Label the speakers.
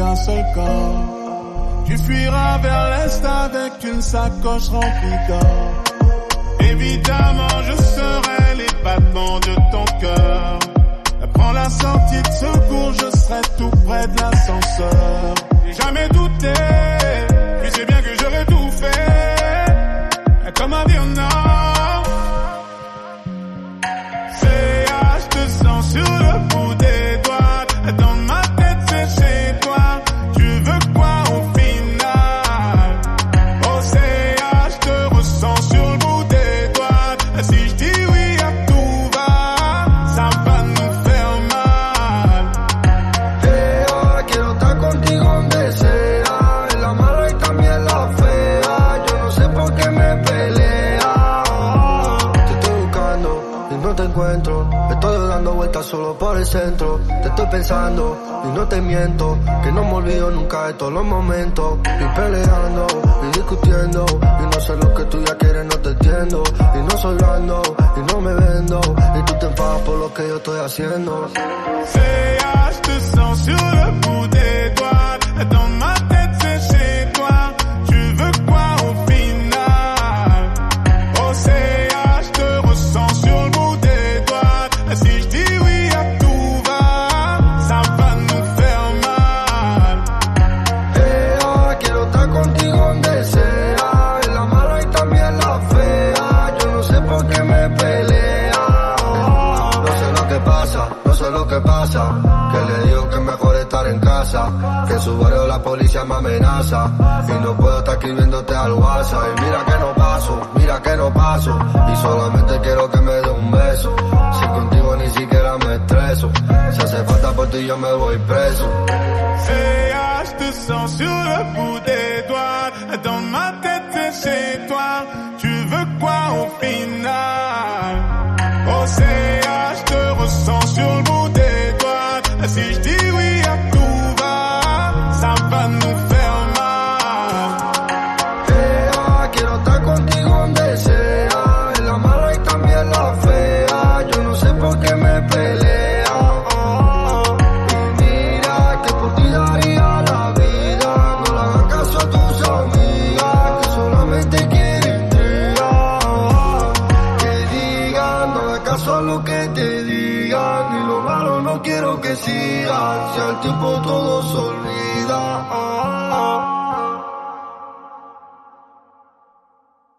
Speaker 1: d'un seul corps. Tu fuiras vers l'est avec une sacoche remplie d'or. Évidemment, je serai les battements de ton cœur. Prends la sortie de secours, je serai tout près de l'ascenseur. J'ai jamais douté, tu sais bien que j'aurais tout fait. Comme un Vietnam. Je te sens sur le bout des doigts. Dans ma tête c'est chez toi. Tu veux quoi au final? Oh je te ressens sur le bout des doigts. Si je dis oui à tout va, ça va nous faire mal.
Speaker 2: Quiero estar contigo donde sea, en la mala y también la fea. Yo no sé por qué me pelea. Te estoy buscando y no te encuentro. Estoy dando vueltas solo por el centro. Te estoy pensando y no te miento, que no me olvido nunca de todos los momentos. Y peleando y discutiendo, y no sé lo que tú ya quieres, no te entiendo. Y no soy blando y no me vendo, y tú te enfadas por lo que yo estoy haciendo.
Speaker 1: Je te sens sur le bout des doigts. Dans ma tête c'est chez toi. Tu veux quoi au final? Oh je te ressens sur le bout des doigts. Si je dis oui à tout va, ça va nous faire mal.
Speaker 2: Quiero estar contigo donde sea, en la mala y también la fea. Yo no sé por qué me pelea. No sé lo que pasa, no sé lo que pasa, que le digo que es mejor estar en casa, que en su barrio la policía me amenaza, y no puedo estar escribiéndote al WhatsApp. Y mira que no paso, mira que no paso, y solamente quiero que me dé un beso. Si contigo ni siquiera me estreso, si hace falta por ti yo me voy preso.
Speaker 1: Je te sens sur le bout des doigts. Dans ma tête c'est chez toi. Tu veux quoi au final? Oh je te ressens sur le bout des doigts. Si je dis oui à tout va, ça va nous faire mal.
Speaker 2: Quiero estar contigo donde sea, en la mala y también la fea. Yo no sé por qué me pelea. Y mira que por ti daría la vida. No le hagas caso a tus amigas, que solamente quieren intrigar. Que digan, no hagas caso a lo que te digan. Y lo malo no quiero que sigan, si al tiempo todo solo